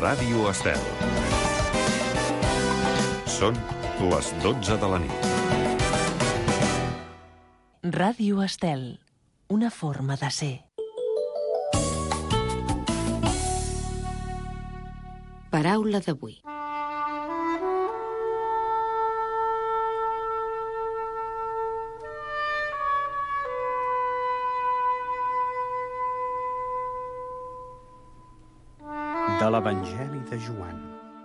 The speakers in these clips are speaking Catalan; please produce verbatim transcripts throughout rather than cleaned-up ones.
Ràdio Estel. Són les dotze de la nit. Ràdio Estel, una forma de ser. Paraula d'avui. De l'Evangeli de Joan.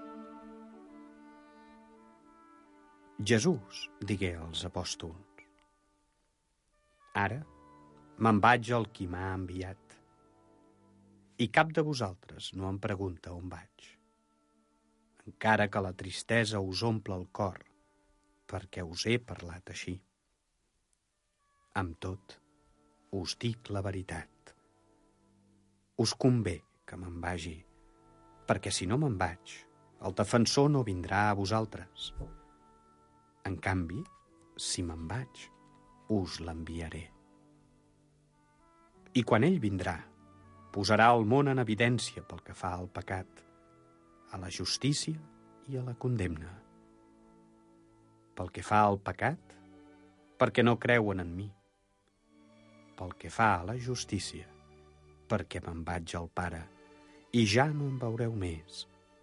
Jesús digué als apòstols: Ara me'n vaig al qui m'ha enviat, i cap de vosaltres no em pregunta on vaig. Encara que la tristesa us omple el cor, perquè us he parlat així. Amb tot, us dic la veritat. Us convé que me'n vagi, perquè si no me'n vaig, el defensor no vindrà a vosaltres. En canvi, si me'n vaig, us l'enviaré. I quan ell vindrà, posarà el món en evidència pel que fa al pecat, a la justícia i a la condemna. Pel que fa al pecat, perquè no creuen en mi. Pel que fa a la justícia, perquè me'n vaig al Pare, i ja no em veureu més.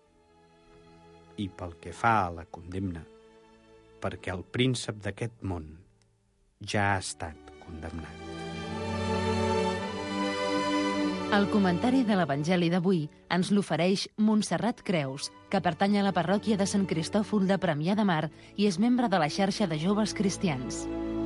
I pel que fa a la condemna, perquè el príncep d'aquest món ja ha estat condemnat. El comentari de l'Evangeli d'avui ens l'ofereix Montserrat Creus, que pertany a la parròquia de Sant Cristòfol de Premià de Mar i és membre de la xarxa de joves cristians.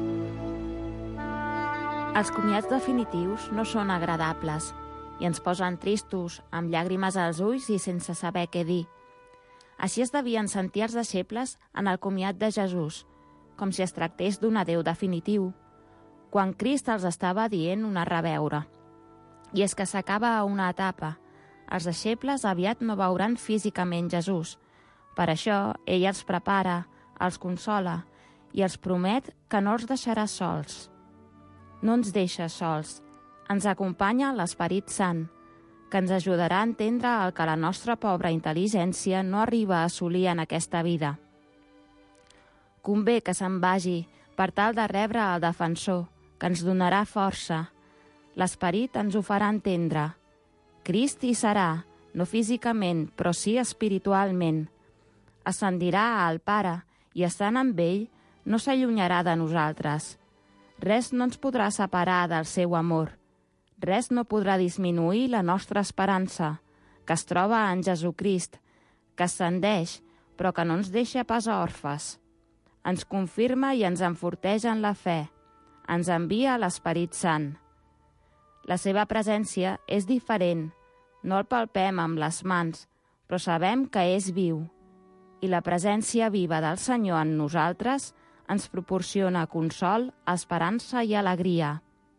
Els comiats definitius no són agradables i ens posen tristos, amb llàgrimes als ulls i sense saber què dir. Així es devien sentir els deixebles en el comiat de Jesús, com si es tractés d'un adéu definitiu, quan Crist els estava dient una reveure. I és que s'acaba una etapa. Els deixebles aviat no veuran físicament Jesús. Per això, ell els prepara, els consola i els promet que no els deixarà sols. No ens deixa sols. Ens acompanya l'Esperit Sant, que ens ajudarà a entendre el que la nostra pobra intel·ligència no arriba a assolir en aquesta vida. Convé que se'n vagi per tal de rebre el defensor, que ens donarà força. L'Esperit ens ho farà entendre. Crist hi serà, no físicament, però sí espiritualment. Ascendirà al Pare i, estant amb ell, no s'allunyarà de nosaltres. Res no ens podrà separar del seu amor. Res no podrà disminuir la nostra esperança, que es troba en Jesucrist, que ascendeix, però que no ens deixa pas orfes. Ens confirma i ens enforteix en la fe. Ens envia l'Esperit Sant. La seva presència és diferent. No el palpem amb les mans, però sabem que és viu. I la presència viva del Senyor en nosaltres ens proporciona consol, esperança i alegria.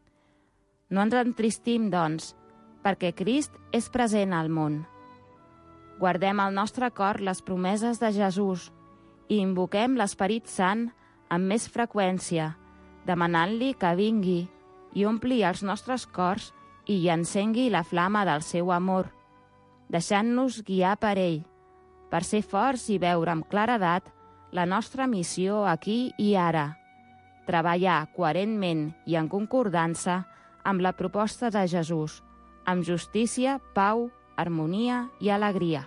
No ens entristim, doncs, perquè Crist és present al món. Guardem al nostre cor les promeses de Jesús i invoquem l'Esperit Sant amb més freqüència, demanant-li que vingui i ompli els nostres cors i hi encengui la flama del seu amor, deixant-nos guiar per ell, per ser forts i veure amb claredat la nostra missió aquí i ara, treballar coherentment i en concordança amb la proposta de Jesús, amb justícia, pau, harmonia i alegria.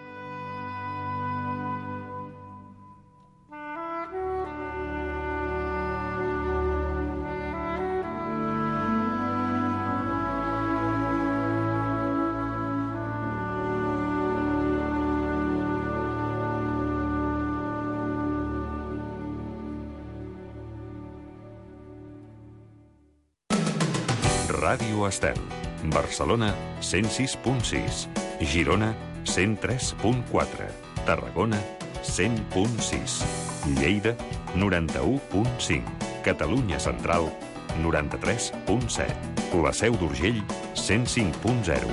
Ràdio Estel. Barcelona, cent sis punt sis. Girona, cent tres punt quatre. Tarragona, cent punt sis. Lleida, noranta-u punt cinc. Catalunya Central, noranta-tres punt set. La Seu d'Urgell, cent cinc punt zero.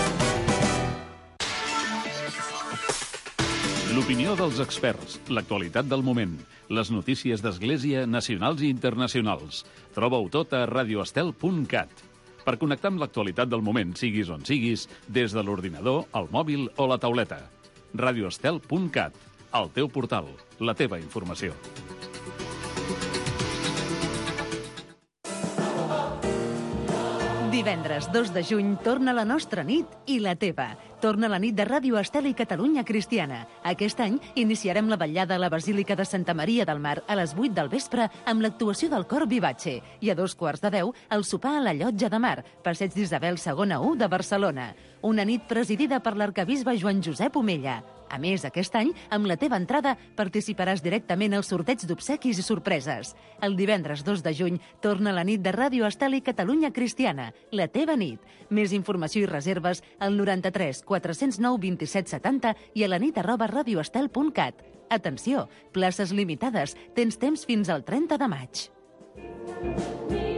L'opinió dels experts, l'actualitat del moment, les notícies d'Església nacionals i internacionals. Troba-ho tot a radioestel punt cat. per connectar amb l'actualitat del moment, siguis on siguis, des de l'ordinador, el mòbil o la tauleta. radioestel punt cat, el teu portal, la teva informació. Divendres dos de juny torna la nostra nit i la teva. Torna la nit de Ràdio Estel i Catalunya Cristiana. Aquest any iniciarem la vetllada a la Basílica de Santa Maria del Mar a les vuit del vespre amb l'actuació del cor Vivace i a dos quarts de deu el sopar a la Llotja de Mar, Passeig d'Isabel segona u de Barcelona. Una nit presidida per l'arquebisbe Joan Josep Omella. A més, aquest any, amb la teva entrada, participaràs directament al sorteig d'obsequis i sorpreses. El divendres dos de juny torna la nit de Ràdio Estel i Catalunya Cristiana, la teva nit. Més informació i reserves al noranta-tres quatre cents nou vint-i-set setanta i a la nit arroba radioestel punt cat. Atenció, places limitades. Tens temps fins al trenta de maig.